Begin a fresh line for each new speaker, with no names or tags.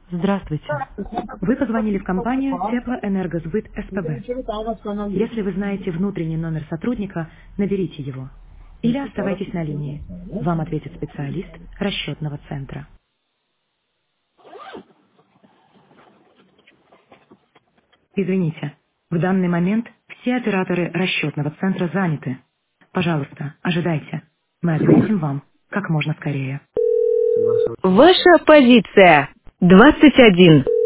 Здравствуйте. Вы позвонили в компанию Теплоэнергосбыт СПБ. Если вы знаете внутренний номер сотрудника, наберите его. Или оставайтесь на линии. Вам ответит специалист расчетного центра. Извините, в данный момент все операторы расчетного центра заняты. Пожалуйста, ожидайте. Мы ответим вам как можно скорее. Ваша позиция 21.